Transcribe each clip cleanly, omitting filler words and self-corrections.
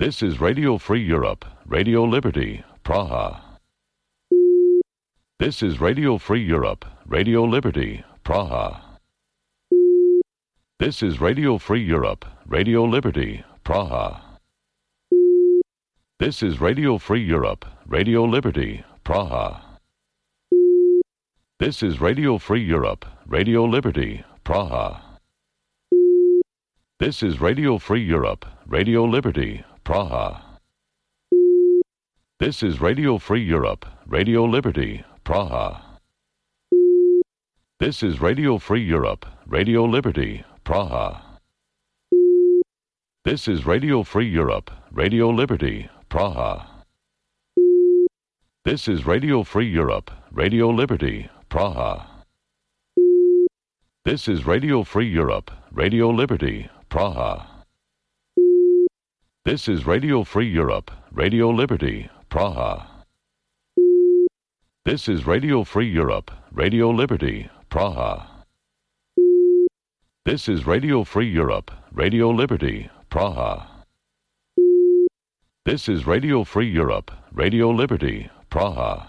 This is Radio Free Europe, Radio Liberty, Praha. This is Radio Free Europe, Radio Liberty, Praha. This is Radio Free Europe, Radio Liberty, Praha. This is Radio Free Europe, Radio Liberty, Praha. This is Radio Free Europe, Radio Liberty, Praha. This is Radio Free Europe, Radio Liberty, Praha. This is Radio Free Europe, Radio Liberty, Praha. This is Radio Free Europe, Radio Liberty, Praha. This is Radio Free Europe, Radio Liberty, Praha. This is Radio Free Europe, Radio Liberty, Praha. This is Radio Free Europe, Radio Liberty, Praha. This is Radio Free Europe, Radio Liberty, Praha. This is Radio Free Europe, Radio Liberty, Praha. This is Radio Free Europe, Radio Liberty, Praha. This is Radio Free Europe, Radio Liberty, Praha.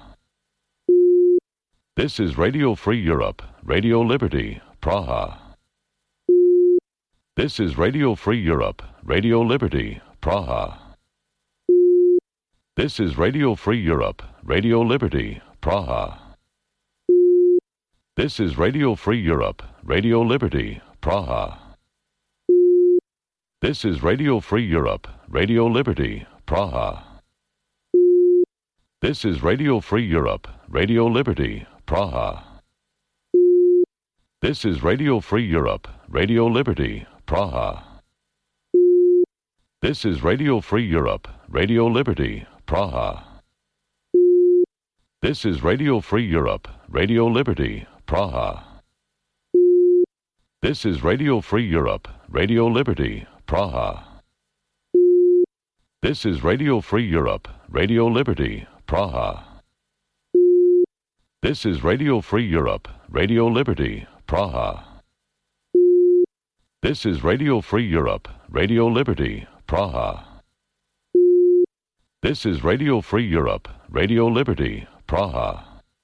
This is Radio Free Europe, Radio Liberty, Praha. This is Radio Free Europe, Radio Liberty, Praha. This is Radio Free Europe, Radio Liberty, Praha. This is Radio Free Europe, Radio Liberty, Praha. This is Radio Free Europe, Radio Liberty, Praha. This is Radio Free Europe, Radio Liberty, Praha. This is Radio Free Europe, Radio Liberty, Praha. This is Radio Free Europe, Radio Liberty, Praha. This is Radio Free Europe, Radio Liberty, Praha. This is Radio Free Europe, Radio Liberty, Praha. This is Radio Free Europe, Radio Liberty, Praha. This is Radio Free Europe, Radio Liberty, Praha. This is Radio Free Europe, Radio Liberty, Praha. This is Radio Free Europe, Radio Liberty, Praha.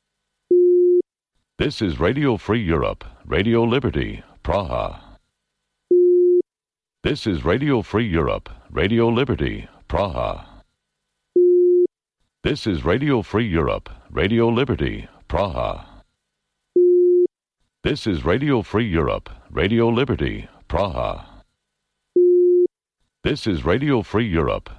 This is Radio Free Europe, Radio Liberty, Praha. This is Radio Free Europe, Radio Liberty, Praha. This is Radio Free Europe, Radio Liberty, Praha. This is Radio Free Europe, Radio Liberty, Praha. This is Radio Free Europe,